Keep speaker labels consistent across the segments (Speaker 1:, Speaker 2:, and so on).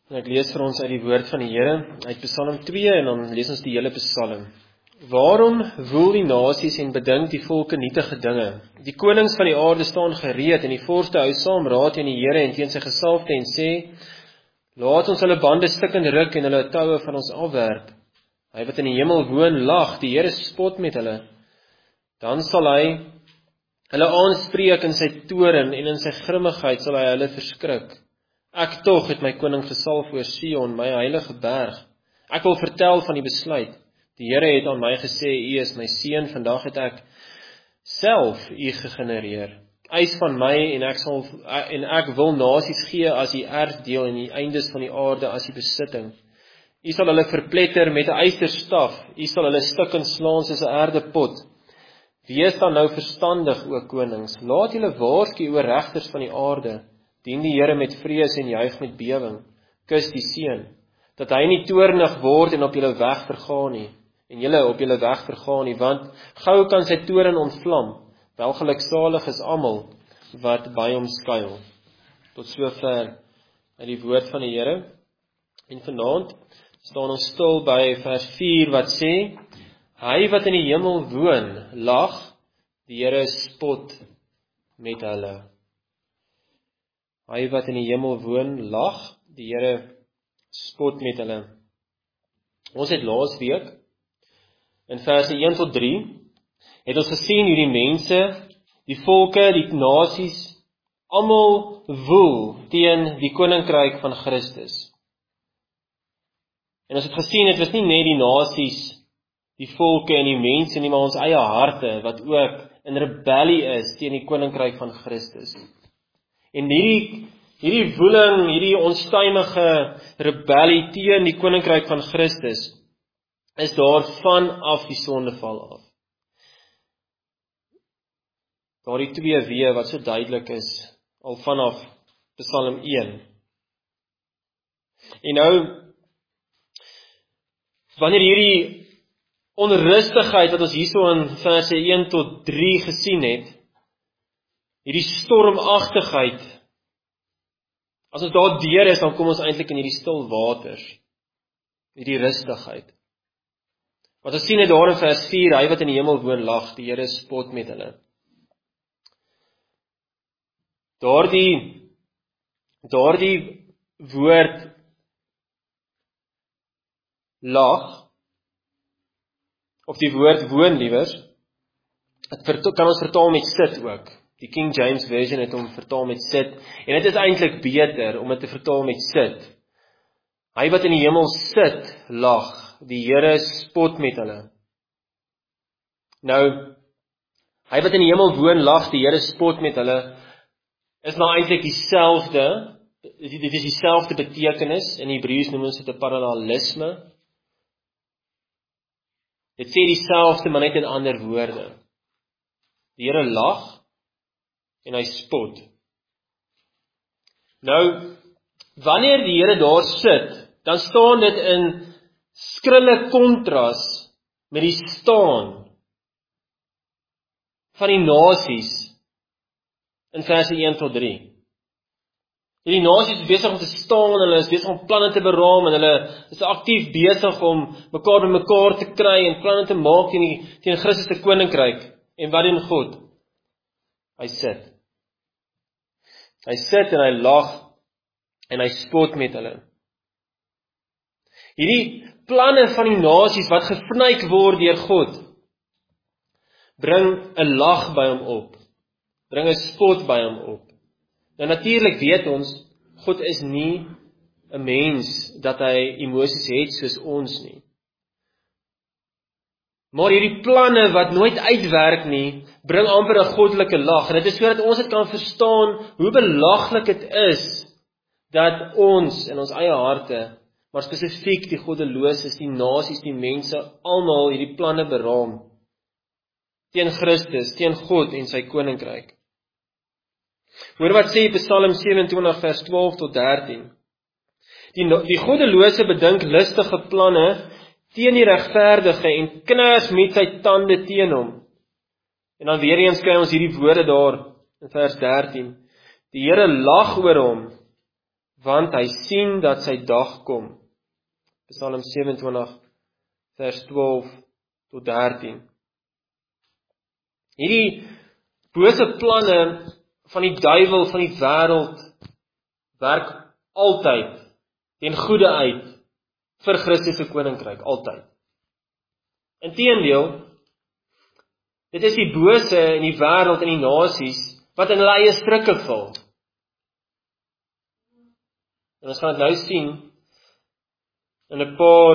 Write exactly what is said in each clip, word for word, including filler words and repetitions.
Speaker 1: Ek lees vir ons uit die woord van die Here, uit Psalm twee, en dan lees ons die hele Psalm. Waarom woel die nasies en bedink die volke nietige dinge? Die konings van die aarde staan gereed, en die vorste hou saam raad teen die Here en teen sy gesalfde en sê, laat ons hulle bande stikkend ruk en hulle toue van ons afwerp. Hy wat in die hemel woon lag, die Here spot met hulle. Dan sal hy hulle aanspreek in sy toorn en in sy grimmigheid sal hy hulle verskrik. Ek tog het my koning gesalf oor Sion, my heilige berg. Ek wil vertel van die besluit. Die Here het aan my gesê, U is my seun, vandag het ek self U gegenereer. Eis van my en ek sal en ek wil nasies gee as U erfdeel en die eindes van die aarde as U besitting. U sal hulle verpletter met 'n ysterstaf, U sal hulle stukkend slaan soos 'n erdepot. Wees dan nou verstandig, o konings, laat julle waarsku oor regters van die aarde. Dien die Here met vrees en juig met bewing. Kus die seun, dat hy nie toornig word en op julle weg vergaan nie, en julle op julle weg vergaan nie, want gou kan sy toorn ontvlam. Welgeluksalig is almal wat by hom skuil. Tot sover uit die woord van die Here. En vanaand staan ons stil by vers vier wat sê, hy wat in die hemel woon, lag, die Here spot met hulle. Hy wat in die hemel woon, lag, die Here spot met hulle. Ons het laas week, in verse een tot drie, het ons gesien hoe die mense, die volke, die nasies, almal woel teen die koninkryk van Christus. En ons het gesien, het was nie net die nasies, die volke en die mense nie, maar ons eie harte, wat ook in rebellie is teen die koninkryk van Christus. En hierdie, hierdie woeling, hierdie onstuimige rebellie teen die koninkryk van Christus, is daar vanaf die sondeval af. Daar die twee weë wat so duidelik is, al vanaf Psalm een. En nou, wanneer hierdie onrustigheid wat ons hierso in verse een tot drie gesien het, hierdie stormagtigheid, as ons daar deur is, dan kom ons eintlik in hierdie stil waters, hierdie rustigheid. Wat ons sien het daar in vers vier, hy wat in die hemel woon lag, die Here spot met hulle. Daardie, daardie woord lag, of die woord woon liewers, het kan ons vertaal met sit ook. Die King James Version het hom vertaal met sit, en dit is eintlik beter om dit te vertaal met sit. Hy wat in die hemel sit, lag, die Here spot met hulle. Nou, hy wat in die hemel woon lag, die Here spot met hulle, is nou eintlik dieselfde, dit is dieselfde betekenis, in Hebreëus noem ons dit 'n parallelisme. Dit sê dieselfde, maar net in ander woorde. Die Here lag, en hy spot. Nou, wanneer die Here daar sit, dan staan dit in skrille kontras met die staan van die nasies in verse een tot drie. Die nasies is besig om te staan, hulle is besig om planne te beraam, en hulle is aktief besig om mekaar by mekaar te kry, en planne te maak teen, die, teen Christus se koninkryk. En wat doen God? Hy sit. Hy sit en hy lag, en hy spot met hulle. Hierdie planne van die nasies wat gevnyk word deur God, bring 'n lag by hom op, bring 'n spot by hom op. Nou natuurlik weet ons, God is nie 'n mens dat hy emosies het soos ons nie. Maar hierdie planne wat nooit uitwerk nie, bring amper 'n goddelike lag. En dit is sodat ons dit kan verstaan hoe belaglik dit is dat ons in ons eie harte, maar spesifiek die goddeloses, die nasies, die mense, almal hierdie planne beraam teen Christus, teen God en sy koninkryk. Hoor wat sê Psalm sewe-en-twintig vers twaalf tot dertien. Die, die goddelose bedink listige planne teen die regverdige en kners met sy tande teen hom. En dan weer eens kry ons hierdie woorde daar in vers dertien. Die Here lag oor hom, want hy sien dat sy dag kom. Psalm sewe en twintig vers twaalf tot dertien. Hierdie bose planne van die duiwel, van die wêreld, werk altyd ten goeie uit vir Christus se koninkryk, altyd. Inteendeel, dit is die bose in die wêreld en die nasies wat in hulle eie strikke val. En ons gaan dit nou sien in 'n paar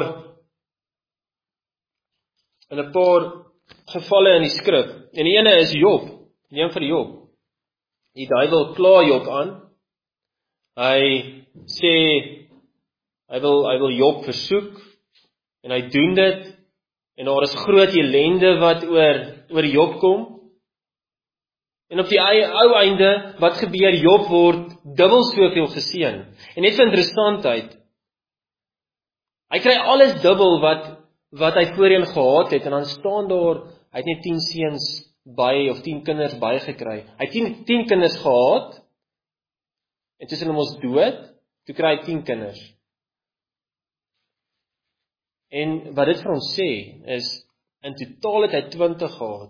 Speaker 1: in 'n paar gevalle in die skrif. En die ene is Job, neem vir Job. Die duiwel kla Job aan. Hy sê hy wil hy wil Job versoek en hy doen dit en daar is groot ellende wat oor oor Job kom. En op die ou einde, wat gebeur? Job word dubbel soveel geseën. En net vir interessantheid, hy kry alles dubbel wat wat hy voorheen gehad het, en dan staan daar, hy het net tien seuns by, of tien kinders by gekry. Hy het tien, tien kinders gehad, en tussen hom ons dood, toe kry hy tien kinders. En wat dit vir ons sê, is, in totaal het hy twintig gehad.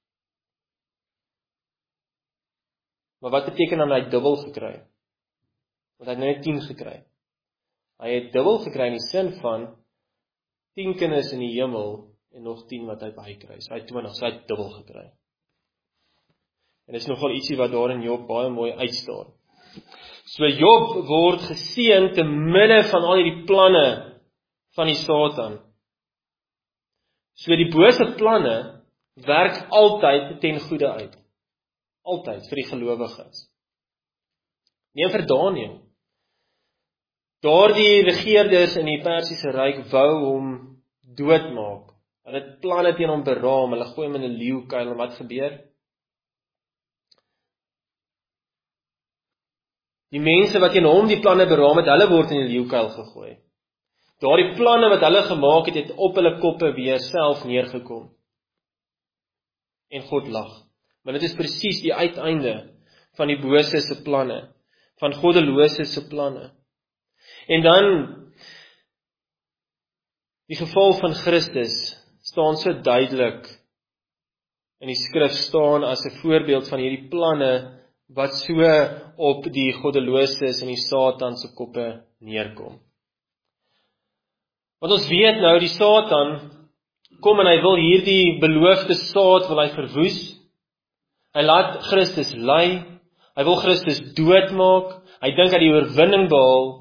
Speaker 1: Maar wat beteken dan hy het dubbel gekry? Want hy het net tien gekry. Hy het dubbel gekry in die sin van tien kinders in die hemel en nog tien wat hy bykry. So hy het twintig, so hy het dubbel gekry. En dit is nogal ietsie wat daar in Job baie mooi uitstaan. So Job word geseën te midde van al die planne van die Satan. So die bose planne werk altyd ten goeie uit. Altyd vir die gelowiges. Neem vir Daniël. Daardie regeerders in die Persiese ryk wou hom doodmaak. Hulle het planne teen hom beraam, hulle gooi hom in 'n leeukuil, en wat gebeur? Die mense wat teen hom die planne beraam het, hulle word in die leeukuil gegooi. Daardie planne wat hulle gemaak het, het op hulle koppe weer self neergekom. En God lag. Maar dit is presies die uiteinde van die bose se planne, van goddelose se planne. En dan, die geval van Christus staan so duidelik in die skrif staan as 'n voorbeeld van hierdie planne wat so op die goddeloses en die Satan se koppe neerkom. Want ons weet nou, die Satan kom en hy wil hierdie beloofde saad wil hy verwoes. Hy laat Christus ly, hy wil Christus doodmaak, hy dink hy die oorwinning behaal.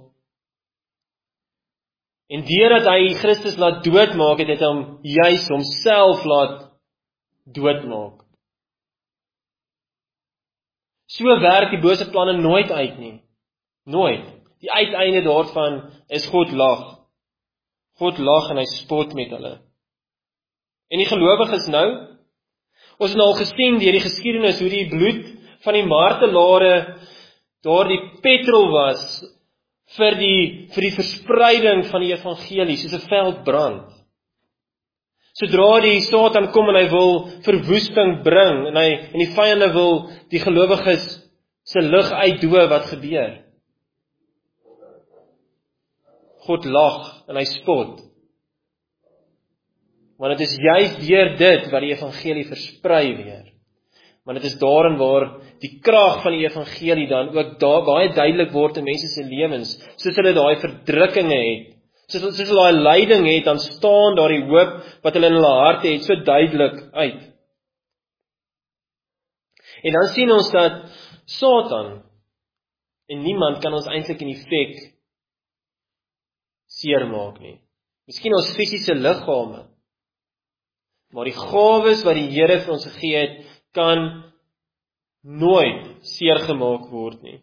Speaker 1: En deurdat hy Christus laat doodmaak, het hy hom juis homself laat doodmaak. So werk die bose planne nooit uit nie. Nooit. Die uiteinde daarvan is God lag. God lag en hy spot met hulle. En die gelowiges nou, ons het nou al gesien deur die geskiedenis hoe die bloed van die martelare daardie petrol was vir die vir die verspreiding van die evangelie, soos 'n veldbrand. Sodra die Satan kom en hy wil verwoesting bring en hy en die vyande wil die gelowiges se lig uitdoe, wat gebeur? God lag en hy spot. Want dit is juist deur dit wat die evangelie versprei weer. Want dit is daarin waar die krag van die evangelie dan ook daar baie duidelik word in mense se lewens, soos hulle daai verdrukkinge het, soos, soos hulle daai lyding het, dan staan daar die hoop wat hulle in hulle harte het so duidelik uit. En dan sien ons dat Satan en niemand kan ons eintlik in die fek seermaak nie. Miskien ons fisiese liggame, maar die gawes wat die Here vir ons gegee het, kan nooit seergemaak word nie.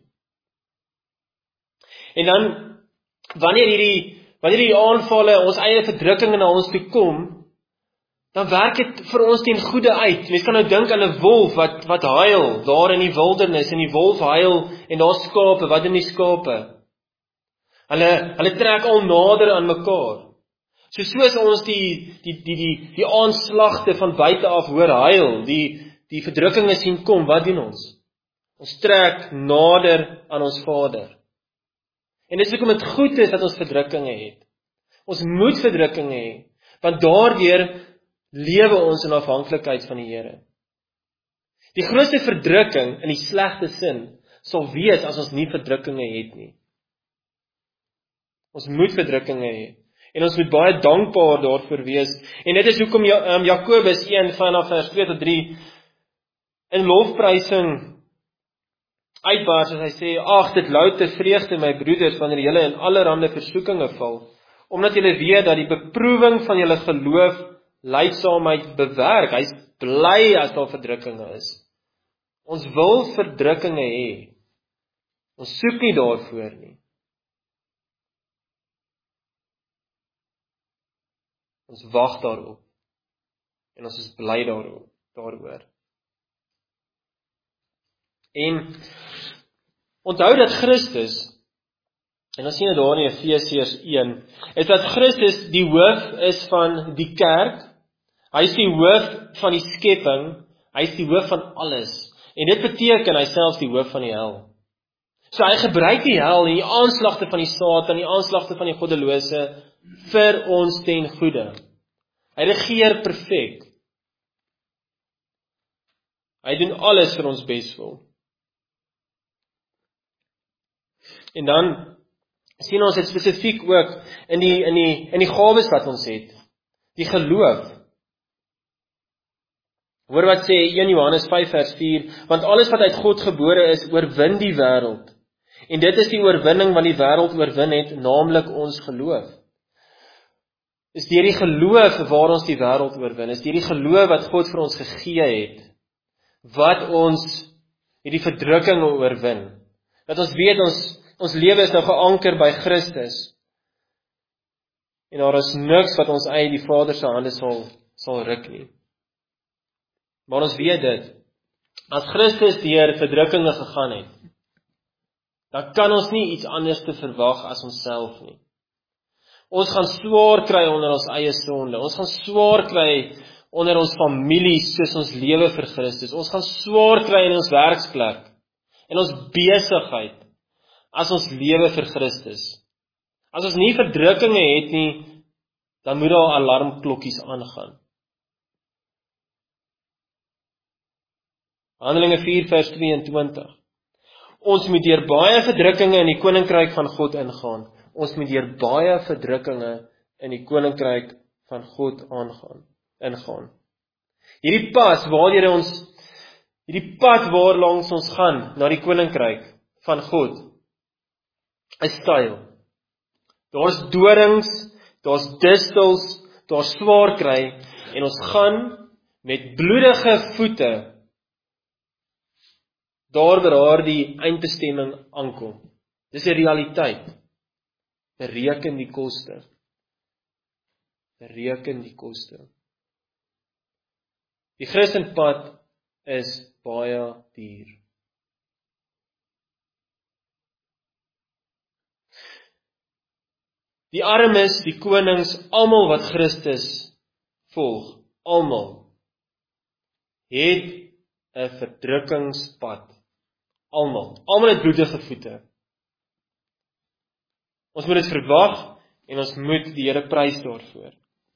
Speaker 1: En dan, wanneer hierdie, wanneer hierdie aanvalle, ons eie verdrukkinge na ons toe kom, dan werk dit vir ons ten goeie uit. Mens kan nou dink aan 'n wolf wat, wat huil, daar in die wildernis, en die wolf huil, en daar skape, wat doen die skape? Hulle, hulle trek al nader aan mekaar. So soos ons die, die, die, die, die aanslagte van buite af hoor huil, die, die verdrukkinge sien kom, wat doen ons? Ons trek nader aan ons Vader. En dis hoekom dit goed is dat ons verdrukkinge het. Ons moet verdrukkinge hê, want daardeur lewe ons in afhanklikheid van die Here. Die grootste verdrukking in die slegte sin sal wees as ons nie verdrukkinge het nie. Ons moet verdrukkinge hê. En ons moet baie dankbaar daarvoor wees. En dit is hoekom ja, um, Jakobus een vanaf vers twee tot drie in lofprysing uitbars as hy sê, ag, dit louter vreugde my broeders, wanneer julle in allerhande versoekinge val, omdat julle weet dat die beproewing van julle geloof lydsaamheid bewerk. Hy's bly as daar verdrukkinge is. Ons wil verdrukkinge hê. Ons soek nie daarvoor nie. Ons wag daarop. En ons is bly daarop, daaroor. En onthou dat Christus, en ons sien dit daar in Efesiërs een, is dat Christus die hoof is van die kerk. Hy is die hoof van die skepping. Hy is die hoof van alles. En dit beteken hy self die hoof van die hel. So hy gebruik die hel en die aanslagte van die Satan, die aanslagte van die goddelose vir ons ten goeie. Hy regeer perfek. Hy doen alles vir ons beswil. En dan sien ons dit spesifiek ook in die in die in die gawes wat ons het. Die geloof. Hoor wat sê een Johannes vyf vers vier, want alles wat uit God gebore is, oorwin die wêreld. En dit is die oorwinning wat die wêreld oorwin het, naamlik ons geloof. Is deur die geloof waar ons die wêreld oorwin. Is deur die geloof wat God vir ons gegee het, wat ons hierdie verdrukkinge oorwin. Dat ons weet ons ons lewe is nou geanker by Christus. En daar is niks wat ons uit die Vader se hande sal sal ruk nie. Maar ons weet dit, as Christus deur verdrukkinge gegaan het, dan kan ons nie iets anders te verwag as onsself nie. Ons gaan swaar kry onder ons eie sonde, ons gaan swaar kry onder ons familie soos ons lewe vir Christus, ons gaan swaar kry in ons werksplek, en ons besigheid, as ons lewe vir Christus. As ons nie verdrukkinge het nie, dan moet daar alarmklokkies aangaan. Handelinge vier vers tweeëntwintig. Ons moet deur baie verdrukkinge in die koninkryk van God ingaan. Ons moet deur baie verdrukkinge in die koninkryk van God aangaan, ingaan. Hierdie pad waardeur ons hierdie pad waarlangs ons gaan na die koninkryk van God is styl. Daar's dorings, daar's distels, daar's swaar kry en ons gaan met bloedige voete daar waar die eindbestemming aankom. Dis 'n realiteit. Bereken die koste. Bereken die koste. Die Christenpad is baie duur. Die armes, die konings, almal wat Christus volg, almal het 'n verdrukkingspad. Almal, almal het bloedige voete. Ons moet dit verwag en ons moet die Here prys daarvoor.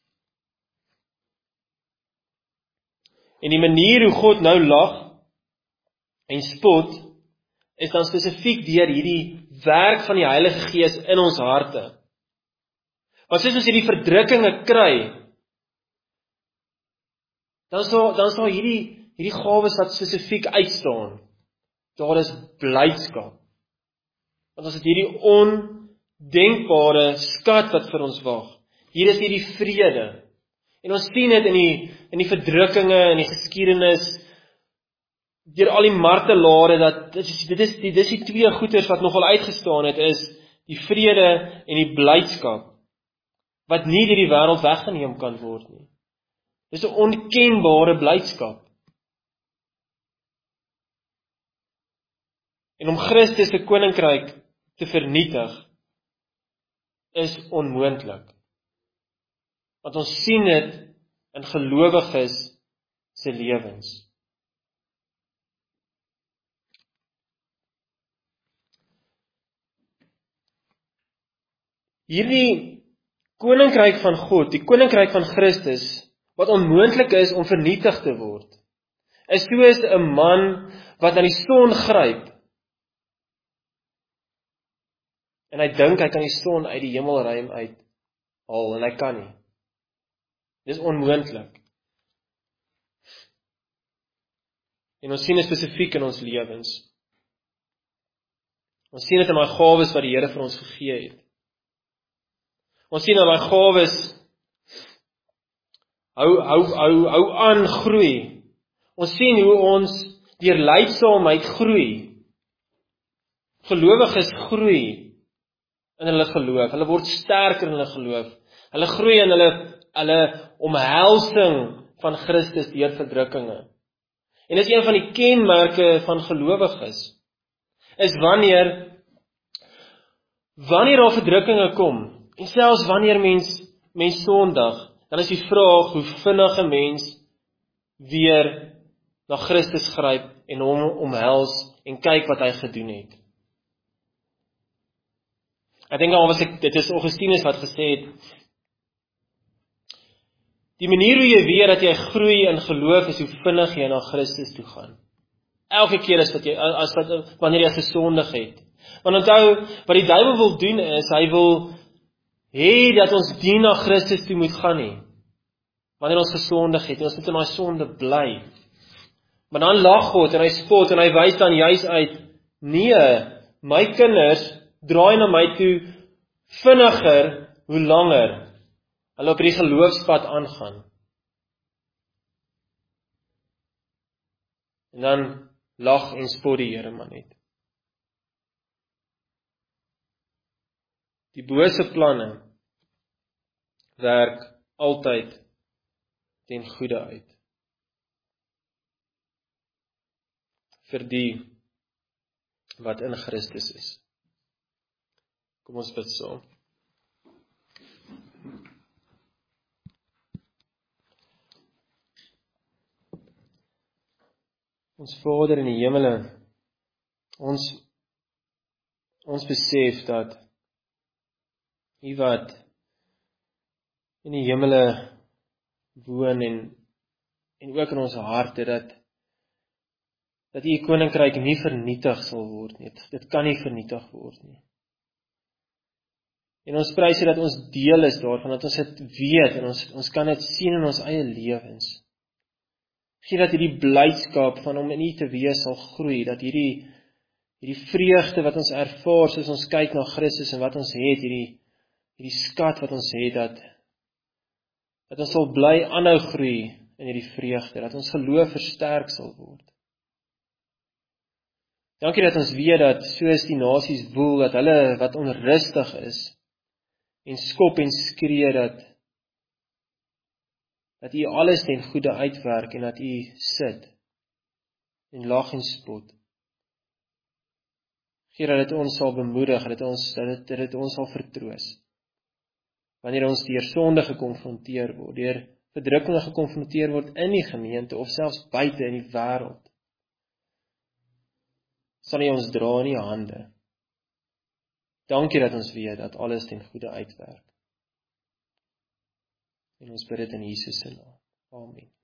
Speaker 1: En die manier hoe God nou lag en spot is dan spesifiek deur hierdie werk van die Heilige Gees in ons harte. Want soos ons hierdie verdrukkinge kry, dan sal dan sal hierdie hierdie gawes wat spesifiek uitstaan. Daar is blydskap. Want ons het hierdie ondenkbare skat wat vir ons wag. Hier is hierdie vrede. En ons sien dit in die in die verdrukkinge, in die geskiedenis, deur al die martelare, dat dit is dit is die dis die twee goeters wat nogal uitgestaan het, is die vrede en die blydskap, wat nie deur die wêreld weggeneem kan word nie. Dis 'n onkenbare blydskap. En om Christus se koninkryk te vernietig is onmoontlik. Want ons sien dit in gelowiges se lewens. hierdie koninkryk van God, die koninkryk van Christus, wat onmoontlik is om vernietig te word, is soos 'n man wat na die son gryp, en hy dink hy kan die son uit die hemelruim uithaal, en hy kan nie. Dis onmoontlik. En ons sien dit spesifiek in ons lewens. Ons sien dit in daai gawes wat die Here vir ons gegee het. Ons sien dat daai gawes hou hou hou hou aan groei. Ons sien hoe ons deur lydsaamheid groei. Gelowiges groei in hulle geloof. Hulle word sterker in hulle geloof. Hulle groei in hulle hulle omhelsing van Christus deur verdrukkinge. En dis een van die kenmerke van gelowiges, is wanneer wanneer daar verdrukkinge kom, en selfs wanneer mens mens sondig, dan is die vraag hoe vinnig 'n mens weer na Christus gryp en hom omhels en kyk wat hy gedoen het. Ek dink al was ek, dit is Augustinus wat gesê het, die manier hoe jy weet dat jy groei in geloof is hoe vinnig jy na Christus toe gaan. Elke keer as wat jy as wat wanneer jy gesondig het. Want onthou, wat die duiwel wil doen is, hy wil hê dat ons nie na Christus toe moet gaan nie. Wanneer ons gesondig het, en ons moet in daai sonde bly. Maar dan lag God en hy spot en hy wys dan juis uit, nee, my kinders draai na my toe vinniger hoe langer hulle op die geloofspad aangaan. En dan lag en spot die Here maar net. Die bose planne werk altyd ten goeie uit. Vir die wat in Christus is. Kom ons bid saam. Ons Vader in die hemele, ons ons besef dat U wat in die hemele woon en en ook in ons harte, dat dat U koninkryk nie vernietig sal word nie. Dit kan nie vernietig word nie. En ons prys U dat ons deel is daarvan, dat ons dit weet en ons ons kan dit sien in ons eie lewens. Gee dat hierdie blydskap van om in U te wees sal groei, dat hierdie hierdie vreugde wat ons ervaar soos ons kyk na Christus en wat ons het, hierdie hierdie skat wat ons het, dat dat ons sal bly aanhou groei in hierdie vreugde, dat ons geloof versterk sal word. Dankie dat ons weet dat soos die nasies woel, dat hulle wat onrustig is en skop en skree, dat dat U alles ten goeie uitwerk en dat U sit en lag en spot. Gee dat dit ons sal bemoedig, dat dit ons, dat dit, dat dit ons sal vertroos. Wanneer ons deur sonde gekonfronteer word, deur verdrukkinge gekonfronteer word in die gemeente of selfs buite in die wêreld, sal U ons dra in U hande. Dankie dat ons weet dat alles ten goeie uitwerk. En ons bid dit in Jesus se naam. Amen.